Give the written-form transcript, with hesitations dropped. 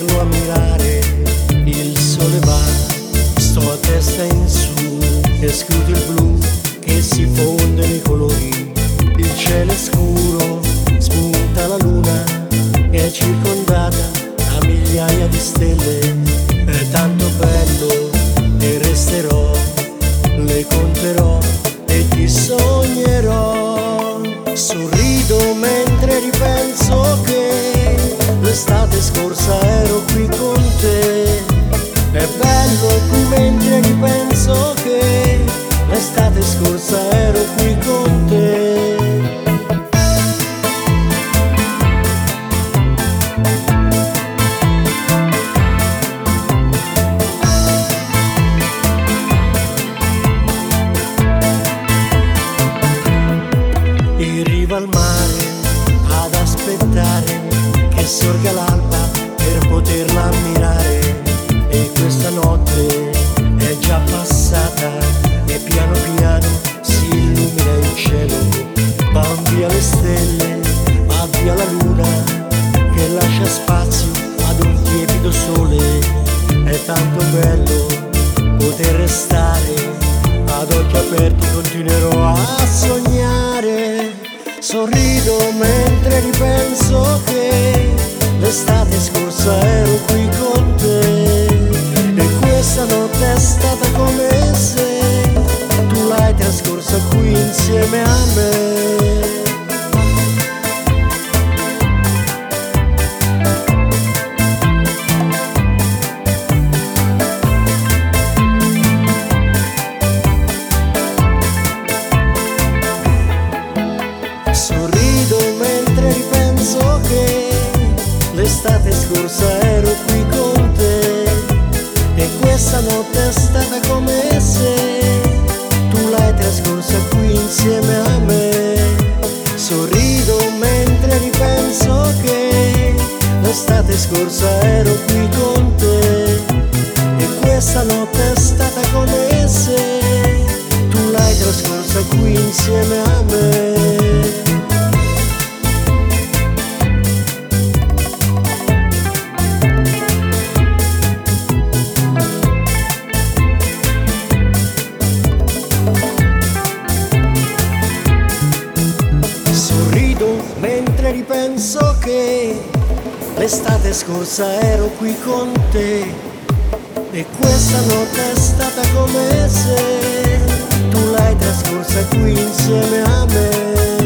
a mirare, il sole va, sto a testa in su e scudo il blu che si fonde nei colori, il cielo è scuro, spunta la luna, è circondata da migliaia di stelle, è tanto bello e resterò, le conterò e ti sognerò. Sorrido mentre ripenso che l'estate scorsa ero qui con te. È bello qui mentre ripenso che l'estate scorsa ero qui con te. In riva al mare ad aspettare che sorga l'alba per poterla ammirare, e questa notte è già passata e piano piano si illumina il cielo, van via le stelle, va via la luna che lascia spazio ad un tiepido sole, è tanto bello poter restare, ad occhi aperti continuerò a sognare. Sorrido mentre ripenso che l'estate scorsa ero qui con te, e questa notte è stata come se tu l'hai trascorsa qui insieme a me. Sorrido mentre ripenso che l'estate scorsa ero qui con te, e questa notte è stata come se tu l'hai trascorsa qui insieme a me. Sorrido mentre ripenso che l'estate scorsa ero qui con te, e questa notte è stata come se tu l'hai trascorsa qui insieme a me. Sorrido mentre ripenso che l'estate scorsa ero qui con te, e questa notte è stata come se tu l'hai trascorsa qui insieme a me.